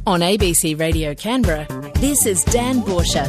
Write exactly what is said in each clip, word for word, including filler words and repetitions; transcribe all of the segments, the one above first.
On A B C Radio Canberra, this is Dan Borsha.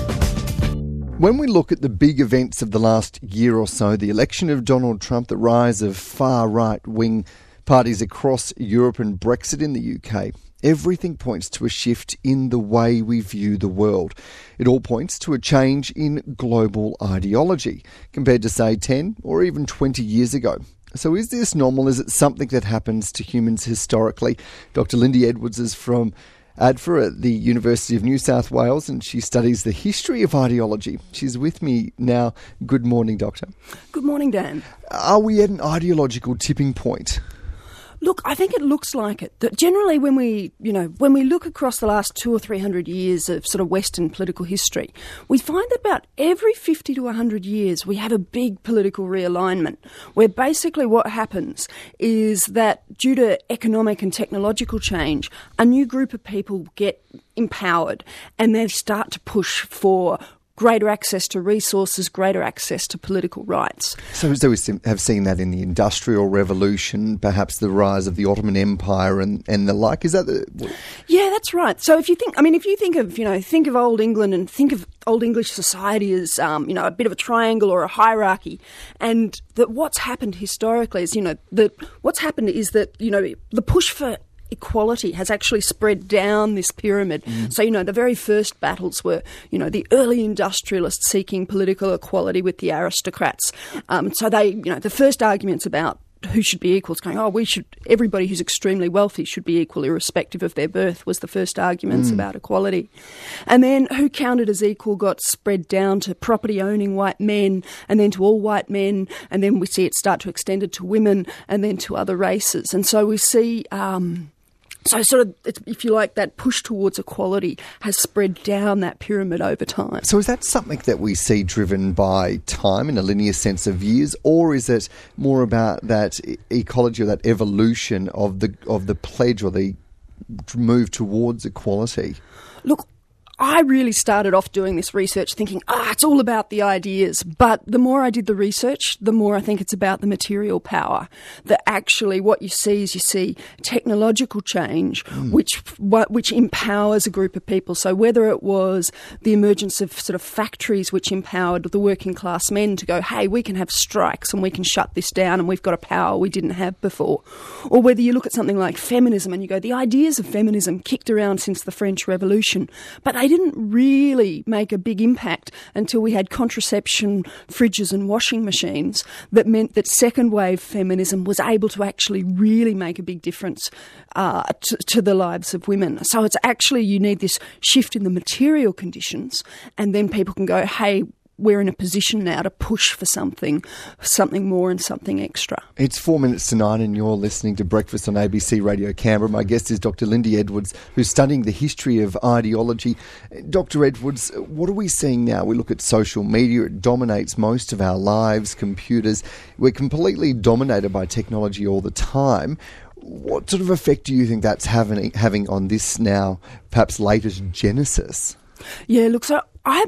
When we look at the big events of the last year or so, the election of Donald Trump, the rise of far right-wing parties across Europe and Brexit in the U K, everything points to a shift in the way we view the world. It all points to a change in global ideology compared to, say, ten or even twenty years ago. So is this normal? Is it something that happens to humans historically? Doctor Lindy Edwards is from A D F A at the University of New South Wales, and she studies the history of ideology. She's with me now. Good morning, Doctor. Good morning, Dan. Are we at an ideological tipping point? Look, I think it looks like it. That generally, when we, you know, when we look across the last two or three hundred years of sort of Western political history, we find that about every fifty to a hundred years we have a big political realignment, where basically what happens is that due to economic and technological change, a new group of people get empowered and they start to push for greater access to resources, greater access to political rights. So, so we have seen that in the Industrial Revolution, perhaps the rise of the Ottoman Empire and, and the like. Is that the... Yeah, that's right. So if you think, I mean, if you think of, you know, think of Old England and think of Old English society as, um, you know, a bit of a triangle or a hierarchy, and that what's happened historically is, you know, that what's happened is that, you know, the push for equality has actually spread down this pyramid. Mm. So, you know, the very first battles were, you know, the early industrialists seeking political equality with the aristocrats. Um, so they, you know, the first arguments about who should be equal is going, oh, we should, everybody who's extremely wealthy should be equal irrespective of their birth, was the first arguments mm. about equality. And then who counted as equal got spread down to property owning white men, and then to all white men, and then we see it start to extend it to women, and then to other races. And so we see... Um, So sort of, if you like, that push towards equality has spread down that pyramid over time. So is that something that we see driven by time in a linear sense of years, or is it more about that ecology or that evolution of the of the pledge or the move towards equality? Look, I really started off doing this research thinking, ah, it's all about the ideas. But the more I did the research, the more I think it's about the material power. That actually what you see is you see technological change, mm. which which empowers a group of people. So whether it was the emergence of sort of factories which empowered the working class men to go, hey, we can have strikes and we can shut this down and we've got a power we didn't have before. Or whether you look at something like feminism and you go, the ideas of feminism kicked around since the French Revolution, but they didn't really make a big impact until we had contraception, fridges and washing machines that meant that second wave feminism was able to actually really make a big difference uh, to, to the lives of women. So it's actually, you need this shift in the material conditions, and then people can go, hey, we're in a position now to push for something, something more and something extra. It's four minutes to nine and you're listening to Breakfast on A B C Radio Canberra. My guest is Doctor Lindy Edwards, who's studying the history of ideology. Doctor Edwards, what are we seeing now? We look at social media. It dominates most of our lives, computers. We're completely dominated by technology all the time. What sort of effect do you think that's having, having on this now, perhaps latest genesis? Yeah, look, so I...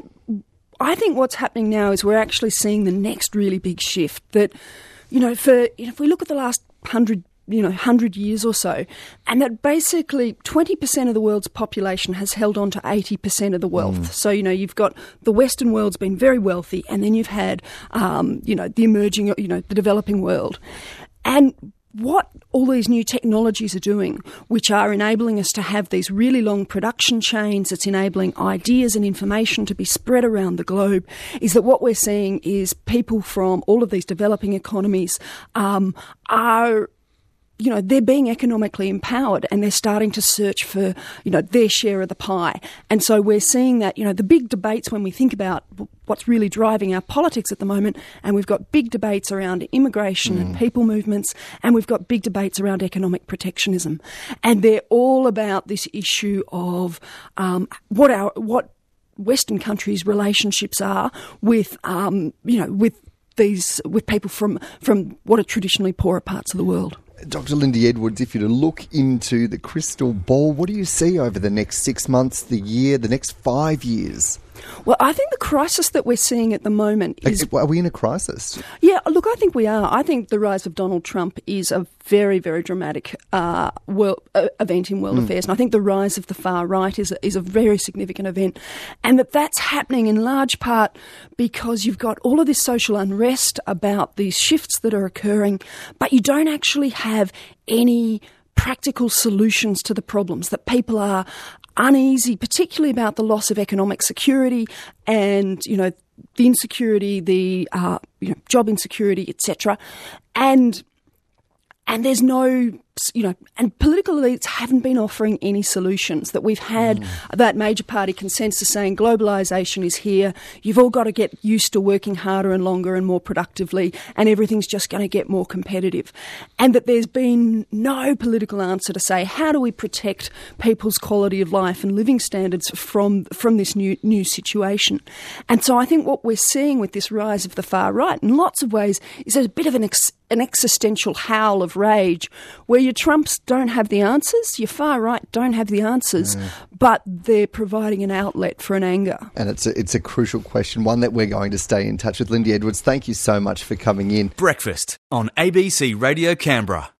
I think what's happening now is we're actually seeing the next really big shift that, you know, for if we look at the last hundred, you know, hundred years or so, and that basically twenty percent of the world's population has held on to eighty percent of the wealth. Mm. So, you know, you've got the Western world's been very wealthy, and then you've had, um, you know, the emerging, you know, the developing world. And what all these new technologies are doing, which are enabling us to have these really long production chains, it's enabling ideas and information to be spread around the globe, is that what we're seeing is people from all of these developing economies um, are... you know, they're being economically empowered and they're starting to search for, you know, their share of the pie. And so we're seeing that, you know, the big debates when we think about what's really driving our politics at the moment, and we've got big debates around immigration mm. and people movements, and we've got big debates around economic protectionism. And they're all about this issue of um, what our, what Western countries' relationships are with, um, you know, with these, with people from, from what are traditionally poorer parts of the world. Doctor Lindy Edwards, if you were to look into the crystal ball, what do you see over the next six months, the year, the next five years? Well, I think the crisis that we're seeing at the moment is... Are we in a crisis? Yeah, look, I think we are. I think the rise of Donald Trump is a very, very dramatic uh, world, uh, event in world mm. affairs. And I think the rise of the far right is a, is a very significant event. And that that's happening in large part because you've got all of this social unrest about these shifts that are occurring, but you don't actually have any practical solutions to the problems, that people are uneasy, particularly about the loss of economic security and, you know, the insecurity, the uh, you know, job insecurity, et cetera. And and there's no, you know, and political elites haven't been offering any solutions. That we've had mm. that major party consensus saying globalisation is here, you've all got to get used to working harder and longer and more productively, and everything's just going to get more competitive. And that there's been no political answer to say, how do we protect people's quality of life and living standards from from this new new situation? And so I think what we're seeing with this rise of the far right, in lots of ways, is a bit of an ex- an existential howl of rage, where your Trumps don't have the answers, your far right don't have the answers, mm. but they're providing an outlet for an anger. And it's a, it's a crucial question, one that we're going to stay in touch with. Lindy Edwards, thank you so much for coming in. Breakfast on A B C Radio Canberra.